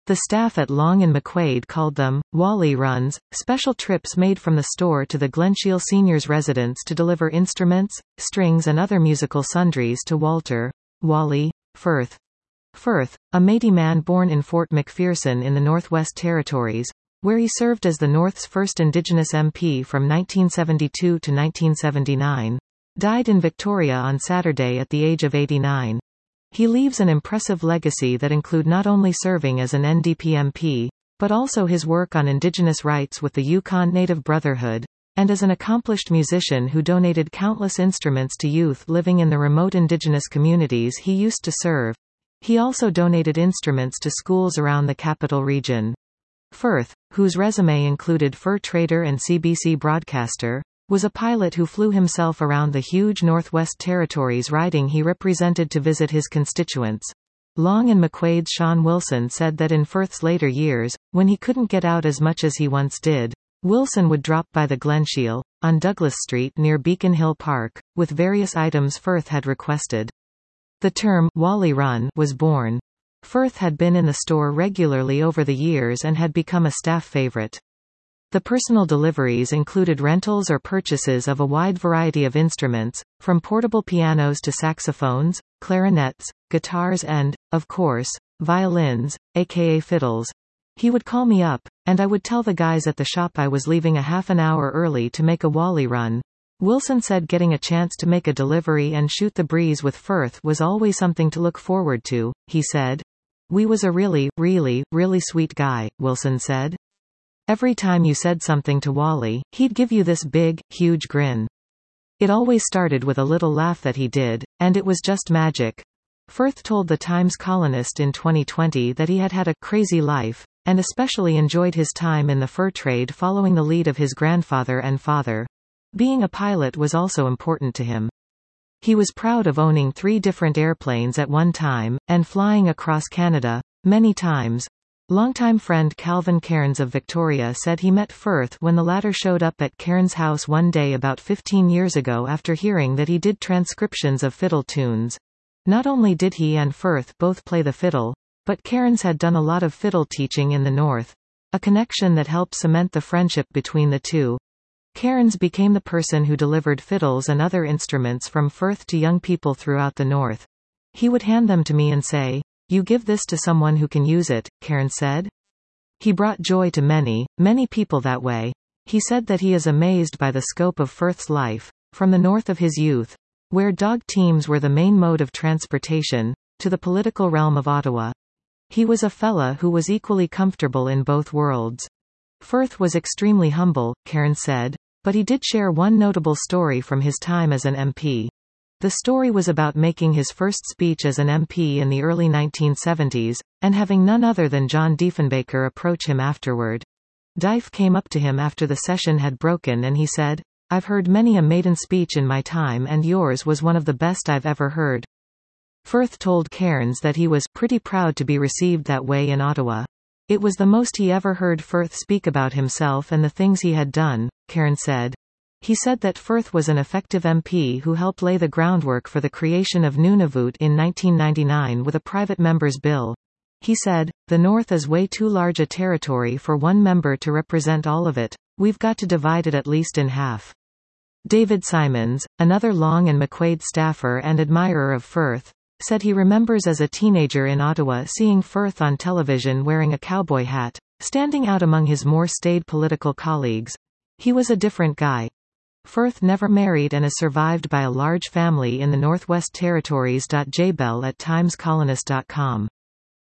The staff at Long and McQuaid called them Wally runs, special trips made from the store to the Glenshiel Seniors' residence to deliver instruments, strings and other musical sundries to Walter, Wally, Firth. Firth, a Métis man born in Fort McPherson in the Northwest Territories, where he served as the North's first Indigenous MP from 1972 to 1979, died in Victoria on Saturday at the age of 89. He leaves an impressive legacy that include not only serving as an NDP MP, but also his work on Indigenous rights with the Yukon Native Brotherhood, and as an accomplished musician who donated countless instruments to youth living in the remote Indigenous communities he used to serve. He also donated instruments to schools around the capital region. Firth, whose resume included fur trader and CBC broadcaster, was a pilot who flew himself around the huge Northwest Territories riding he represented to visit his constituents. Long and McQuaid's Sean Wilson said that in Firth's later years, when he couldn't get out as much as he once did, Wilson would drop by the Glenshiel, on Douglas Street near Beacon Hill Park, with various items Firth had requested. The term Wally Run was born. Firth had been in the store regularly over the years and had become a staff favorite. The personal deliveries included rentals or purchases of a wide variety of instruments, from portable pianos to saxophones, clarinets, guitars and, of course, violins, aka fiddles. He would call me up, and I would tell the guys at the shop I was leaving a half an hour early to make a Wally run. Wilson said getting a chance to make a delivery and shoot the breeze with Firth was always something to look forward to, he said. We was a really, really, really sweet guy, Wilson said. Every time you said something to Wally, he'd give you this big, huge grin. It always started with a little laugh that he did, and it was just magic. Firth told the Times columnist in 2020 that he had had a crazy life, and especially enjoyed his time in the fur trade following the lead of his grandfather and father. Being a pilot was also important to him. He was proud of owning 3 different airplanes at one time, and flying across Canada, many times. Longtime friend Calvin Cairns of Victoria said he met Firth when the latter showed up at Cairns' house one day about 15 years ago after hearing that he did transcriptions of fiddle tunes. Not only did he and Firth both play the fiddle, but Cairns had done a lot of fiddle teaching in the North, a connection that helped cement the friendship between the two. Cairns became the person who delivered fiddles and other instruments from Firth to young people throughout the North. He would hand them to me and say, "You give this to someone who can use it," Cairns said. He brought joy to many, many people that way. He said that he is amazed by the scope of Firth's life, from the north of his youth, where dog teams were the main mode of transportation, to the political realm of Ottawa. He was a fella who was equally comfortable in both worlds. Firth was extremely humble, Cairns said, but he did share one notable story from his time as an MP. The story was about making his first speech as an MP in the early 1970s, and having none other than John Diefenbaker approach him afterward. Dief came up to him after the session had broken and he said, "I've heard many a maiden speech in my time and yours was one of the best I've ever heard." Firth told Cairns that he was pretty proud to be received that way in Ottawa. It was the most he ever heard Firth speak about himself and the things he had done, Cairns said. He said that Firth was an effective MP who helped lay the groundwork for the creation of Nunavut in 1999 with a private member's bill. He said, "The North is way too large a territory for one member to represent all of it. We've got to divide it at least in half." David Simons, another Long and McQuaid staffer and admirer of Firth, said he remembers as a teenager in Ottawa seeing Firth on television wearing a cowboy hat, standing out among his more staid political colleagues. He was a different guy. Firth never married and is survived by a large family in the Northwest Territories. Jbell at timescolonist.com